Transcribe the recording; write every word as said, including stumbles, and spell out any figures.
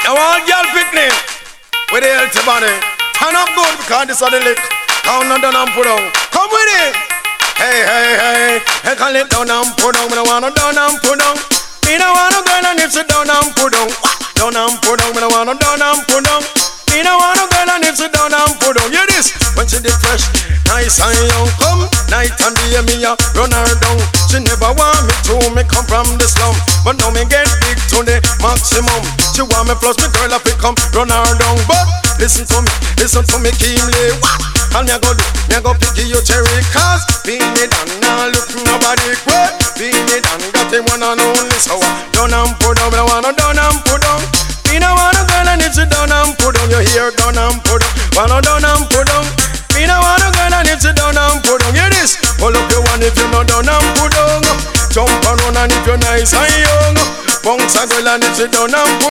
Now all girl picnic with the healthy body. Turn up good because this is the lick. Count on down and put on. Come with it. Hey, hey, hey. I can let down and put on. Me don't wanna down and put on. Me don't wanna girl and if she down and put on. Down and put on. Me don't wanna down and put on. Me don't wanna girl and if she down and put on. Hear this. When she did fresh, nice and young. Come night and day me a run her down. She never want me to. Me come from the slum, but now me get big to the maximum. She want me plus me girl a pick come run her down. But listen to me, listen to me keenly. What? And me a go do, me a go pick you cherry. Cause being it and now look nobody quit. Being it and got him one and only. So down and put down, me no wanna down and put down. Me no wanna girl and if she down and put down. You hear down and put down, wanna down and put down. Me no wanna girl and if she down and put down. Hear this, pull up your one if you no down and put down. Jump around and if you're nice and young. Bounce a girl and if she down and put